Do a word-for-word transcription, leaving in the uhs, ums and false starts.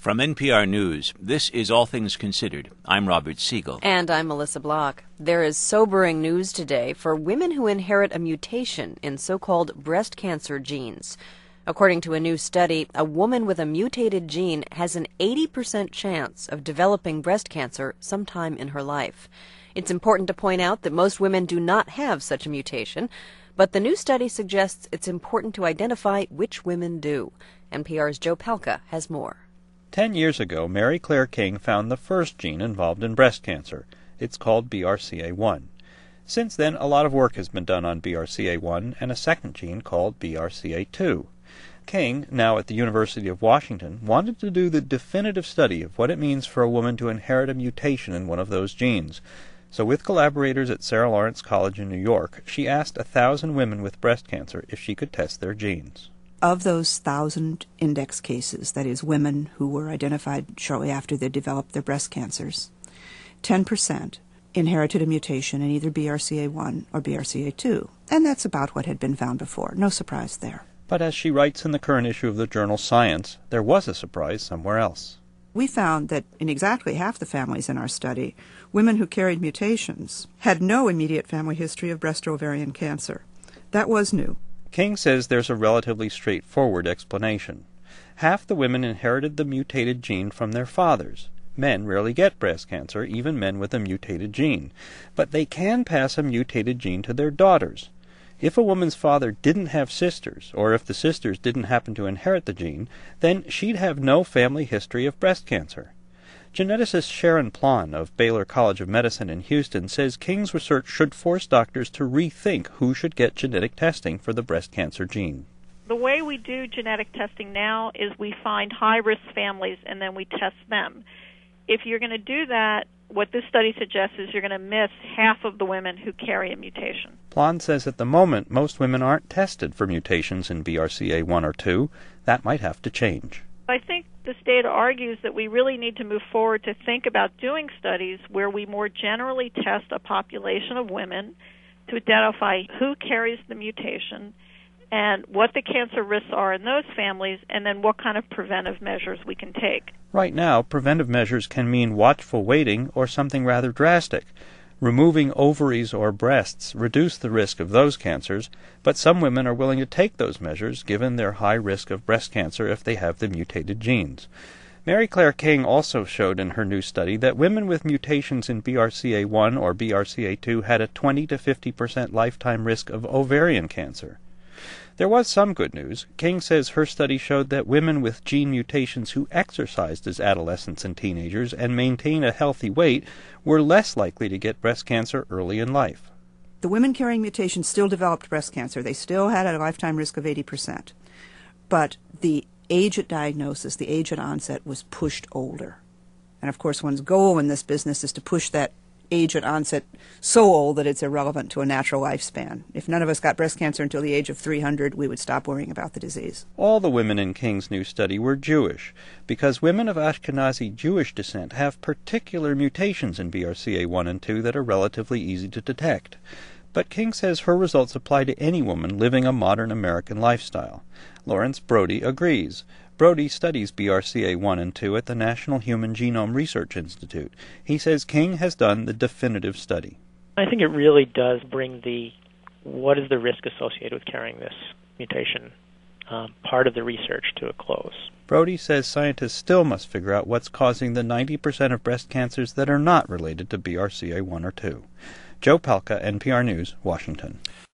From N P R News, this is All Things Considered. I'm Robert Siegel. And I'm Melissa Block. There is sobering news today for women who inherit a mutation in so-called breast cancer genes. According to a new study, a woman with a mutated gene has an eighty percent chance of developing breast cancer sometime in her life. It's important to point out that most women do not have such a mutation, but the new study suggests it's important to identify which women do. N P R's Joe Palca has more. Ten years ago, Mary Claire King found the first gene involved in breast cancer. It's called B R C A one. Since then, a lot of work has been done on B R C A one and a second gene called B R C A two. King, now at the University of Washington, wanted to do the definitive study of what it means for a woman to inherit a mutation in one of those genes. So with collaborators at Sarah Lawrence College in New York, she asked a thousand women with breast cancer if she could test their genes. Of those thousand index cases, that is, women who were identified shortly after they developed their breast cancers, ten percent inherited a mutation in either B R C A one or B R C A two, and that's about what had been found before. No surprise there. But as she writes in the current issue of the journal Science, there was a surprise somewhere else. We found that in exactly half the families in our study, women who carried mutations had no immediate family history of breast or ovarian cancer. That was new. King says there's a relatively straightforward explanation. Half the women inherited the mutated gene from their fathers. Men rarely get breast cancer, even men with a mutated gene. But they can pass a mutated gene to their daughters. If a woman's father didn't have sisters, or if the sisters didn't happen to inherit the gene, then she'd have no family history of breast cancer. Geneticist Sharon Plon of Baylor College of Medicine in Houston says King's research should force doctors to rethink who should get genetic testing for the breast cancer gene. The way we do genetic testing now is we find high-risk families and then we test them. If you're going to do that, what this study suggests is you're going to miss half of the women who carry a mutation. Plon says at the moment most women aren't tested for mutations in B R C A one or two. That might have to change. I think this data argues that we really need to move forward to think about doing studies where we more generally test a population of women to identify who carries the mutation and what the cancer risks are in those families, and then what kind of preventive measures we can take. Right now, preventive measures can mean watchful waiting or something rather drastic. Removing ovaries or breasts reduce the risk of those cancers, but some women are willing to take those measures given their high risk of breast cancer if they have the mutated genes. Mary Claire King also showed in her new study that women with mutations in B R C A one or B R C A two had a twenty to fifty percent lifetime risk of ovarian cancer. There was some good news. King says her study showed that women with gene mutations who exercised as adolescents and teenagers and maintained a healthy weight were less likely to get breast cancer early in life. The women carrying mutations still developed breast cancer. They still had a lifetime risk of eighty percent. But the age at diagnosis, the age at onset, was pushed older. And of course, one's goal in this business is to push that age at onset so old that it's irrelevant to a natural lifespan. If none of us got breast cancer until the age of three hundred, we would stop worrying about the disease. All the women in King's new study were Jewish, because women of Ashkenazi Jewish descent have particular mutations in B R C A one and two that are relatively easy to detect. But King says her results apply to any woman living a modern American lifestyle. Lawrence Brody agrees. Brody studies B R C A one and two at the National Human Genome Research Institute. He says King has done the definitive study. I think it really does bring the what is the risk associated with carrying this mutation um, part of the research to a close. Brody says scientists still must figure out what's causing the ninety percent of breast cancers that are not related to B R C A one or two. Joe Palca, N P R News, Washington.